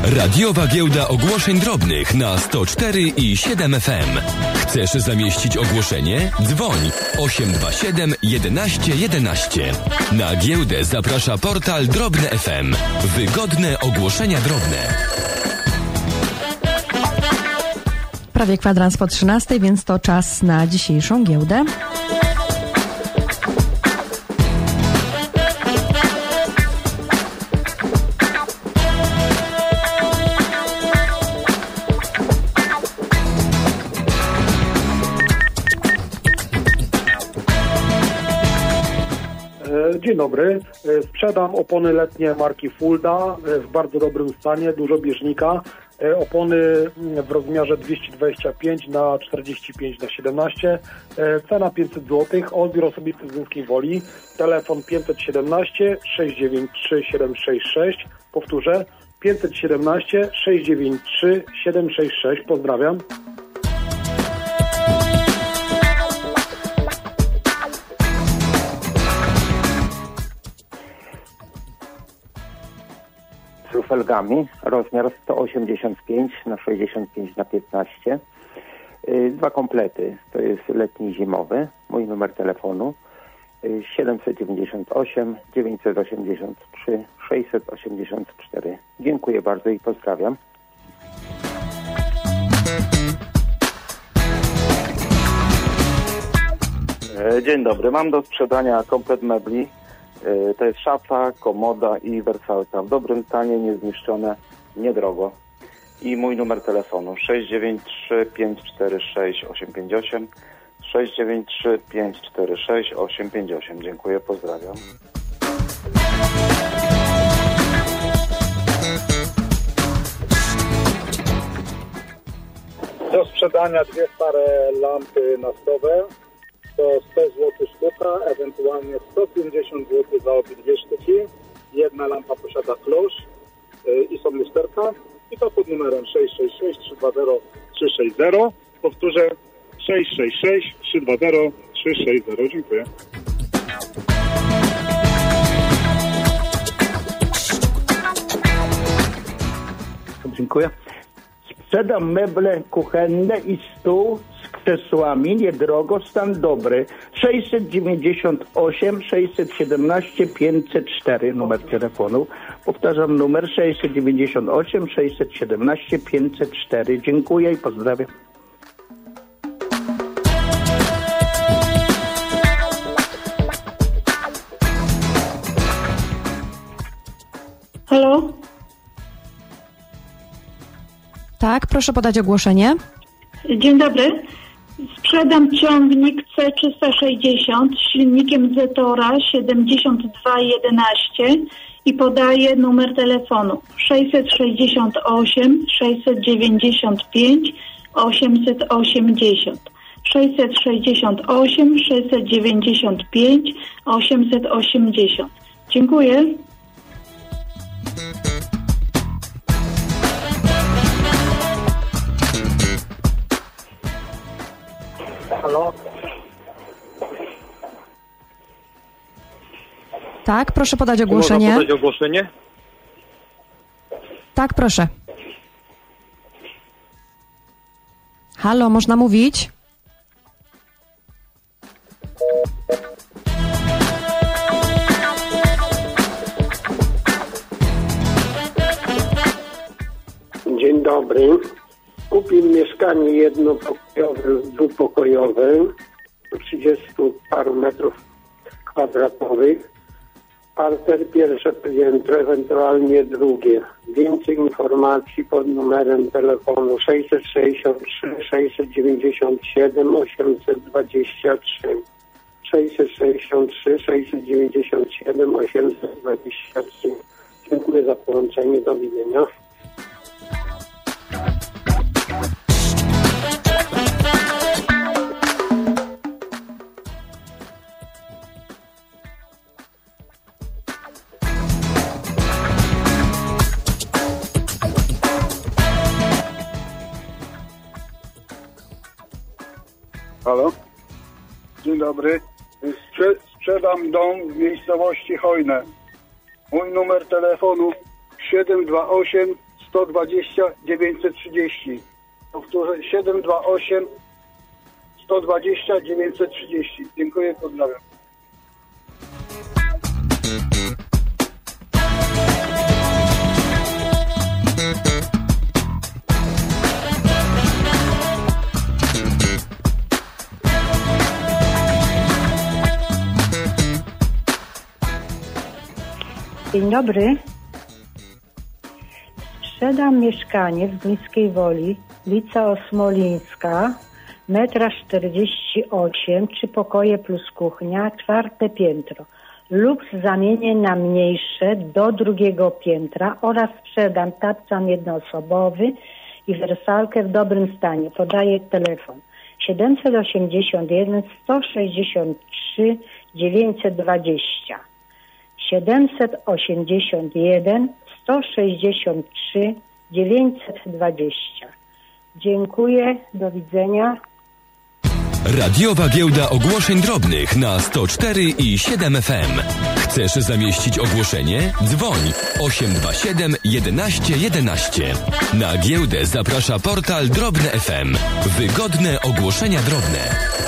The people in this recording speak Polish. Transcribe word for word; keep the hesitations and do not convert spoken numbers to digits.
Radiowa Giełda Ogłoszeń Drobnych na sto cztery i siedem F M. Chcesz zamieścić ogłoszenie? Dzwoń osiem dwa siedem jedenaście jedenaście. Na giełdę zaprasza portal Drobne F M. Wygodne ogłoszenia drobne. Prawie kwadrans po trzynastej, więc to czas na dzisiejszą giełdę. Dzień dobry. Sprzedam opony letnie marki Fulda w bardzo dobrym stanie, dużo bieżnika. Opony w rozmiarze dwieście dwadzieścia pięć na czterdzieści pięć na siedemnaście. Cena pięćset złotych. Odbiór osobisty z Górskiej Woli. Telefon pięćset siedemnaście sześć dziewięć trzy siedem sześć sześć. Powtórzę. pięćset siedemnaście sześć dziewięć trzy siedem sześć sześć. Pozdrawiam. Z felgami, rozmiar sto osiemdziesiąt pięć na sześćdziesiąt pięć na piętnaście. Dwa komplety, to jest letni i zimowy. Mój numer telefonu siedemset dziewięćdziesiąt osiem dziewięćset osiemdziesiąt trzy sześćset osiemdziesiąt cztery. Dziękuję bardzo i pozdrawiam. Dzień dobry, mam do sprzedania komplet mebli. To jest szafa, komoda i wersalka. W dobrym stanie, niezniszczone, niedrogo. I mój numer telefonu sześć dziewięć trzy pięć cztery sześć osiem pięć osiem sześć dziewięć trzy pięć cztery sześć osiem pięć osiem. Dziękuję, pozdrawiam. Do sprzedania dwie stare lampy nastowe. To sto złotych sztuka, ewentualnie sto pięćdziesiąt złotych za obydwie sztuki. Jedna lampa posiada klosz yy, i są lusterka. I to pod numerem sześć sześć sześć trzy dwa zero trzy sześć zero. Powtórzę sześć sześć sześć trzy dwa zero trzy sześć zero. Dziękuję. Dziękuję. Sprzedam meble kuchenne i stół z krzesłami, niedrogo, stan dobry. sześćset dziewięćdziesiąt osiem sześćset siedemnaście pięćset cztery numer telefonu. Powtarzam numer sześćset dziewięćdziesiąt osiem sześćset siedemnaście pięćset cztery. Dziękuję i pozdrawiam. Halo? Tak, proszę podać ogłoszenie. Dzień dobry. Sprzedam ciągnik C trzysta sześćdziesiąt z silnikiem Zetora siedemdziesiąt dwa jedenaście i podaję numer telefonu sześćset sześćdziesiąt osiem sześćset dziewięćdziesiąt pięć osiemset osiemdziesiąt sześćset sześćdziesiąt osiem sześćset dziewięćdziesiąt pięć osiemset osiemdziesiąt. Dziękuję. Halo? Tak, proszę podać ogłoszenie. Można podać ogłoszenie? Tak, proszę. Halo, można mówić? Dzień dobry. Kupił mieszkanie jednopokojowe, dwupokojowe, trzydziestu paru metrów kwadratowych. Parter pierwsze piętro, ewentualnie drugie. Więcej informacji pod numerem telefonu sześćset sześćdziesiąt trzy sześćset dziewięćdziesiąt siedem osiemset dwadzieścia trzy. sześćset sześćdziesiąt trzy sześćset dziewięćdziesiąt siedem osiemset dwadzieścia trzy. Dziękuję za połączenie. Do widzenia. Halo? Dzień dobry. Sprze- sprzedam dom w miejscowości Hojne. Mój numer telefonu siedem dwa osiem sto dwadzieścia dziewięćset trzydzieści. Powtórzę, siedem dwa osiem sto dwadzieścia dziewięćset trzydzieści. Dziękuję, pozdrawiam. Dzień dobry. Sprzedam mieszkanie w Górskiej Woli, ulica Osmolińska, metraż czterdzieści osiem, trzy pokoje plus kuchnia, czwarte piętro. Lub zamienię na mniejsze do drugiego piętra oraz sprzedam tapczan jednoosobowy i wersalkę w dobrym stanie. Podaję telefon siedemset osiemdziesiąt jeden sto sześćdziesiąt trzy dziewięćset dwadzieścia. siedemset osiemdziesiąt jeden sto sześćdziesiąt trzy dziewięćset dwadzieścia. Dziękuję, do widzenia. Radiowa Giełda Ogłoszeń Drobnych na sto cztery i siedem F M. Chcesz zamieścić ogłoszenie? Dzwoń osiem dwa siedem jedenaście jedenaście. Na giełdę zaprasza portal Drobne F M. Wygodne ogłoszenia drobne.